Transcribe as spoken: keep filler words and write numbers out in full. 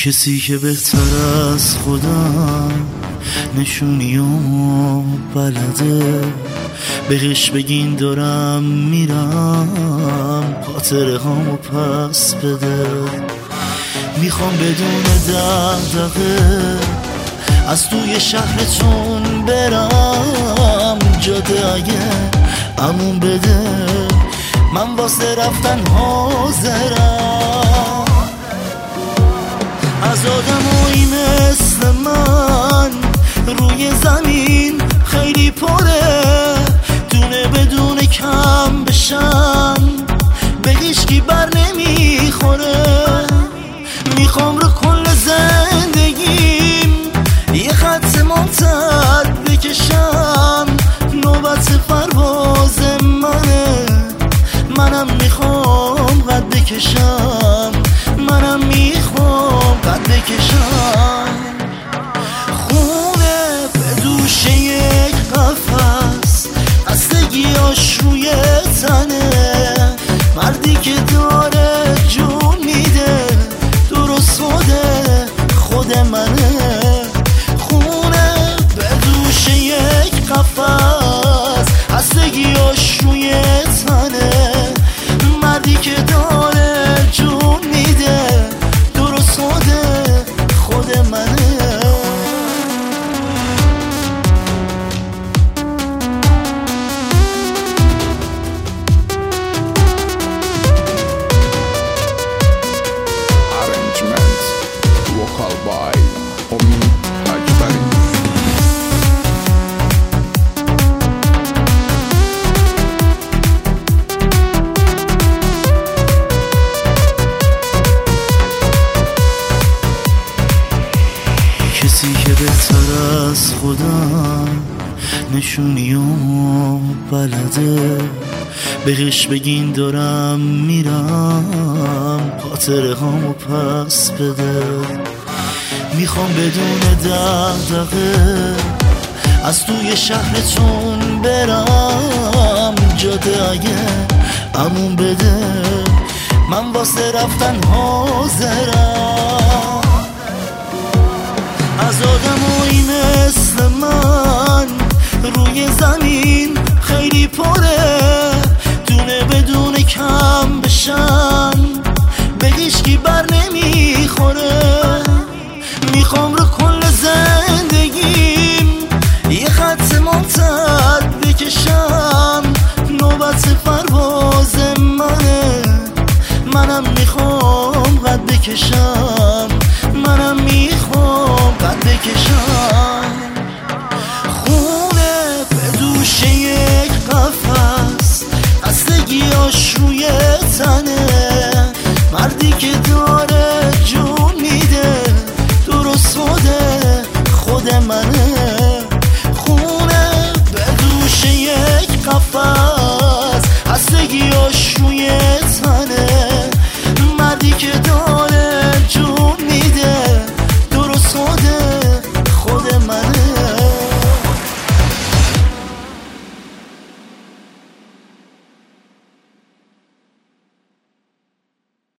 کسی که بهتر از خودم نشونیامو بلده، بهش بگین دارم میرم خاطره هامو پس بده. میخوام بدون دغدغه از توی شهرتون برم، جاده اگه امون بده من واسه رفتن حاضرم. از آدمایی مثل من روی زمین خیلی پره، دونه بدون کم بشن به هیچکی بر نمیخوره. میخوام رو کل زندگیم یه خط ممتد بکشم، نوبت پرواز منه، منم میخوام قد بکشم، منم میخوام قد بکشم. خونه به دوش یک قفس، خستگیاش روی تنه، مردی که داره جون میده درست خوده خود منه. خونه به دوش یک قفس، خستگیاش روی تنه، مردی که داره جون میده درست خوده خود منه. Vocal by Omi Ajbari. کسی که بهتر از خودم نشونیامو بلده، بهش بگین دارم میرم خاطره هامو پس بده. میخوام بدون دغدغه از توی شهرتون برم، جاده اگه امون بده من واسه رفتن حاضرم. از آدمایی مثل من روی زمین خیلی پره، دونه بدون کم بشن به هیچکی بر نمیخوره. میخوام رو کل زندگیم یه خط ممتد بکشم، نوبت پرواز منه، منم میخوام قد بکشم، منم میخوام قد بکشم. خونه به دوش یک قفس، خستگیاش روی تنه، مردی که داره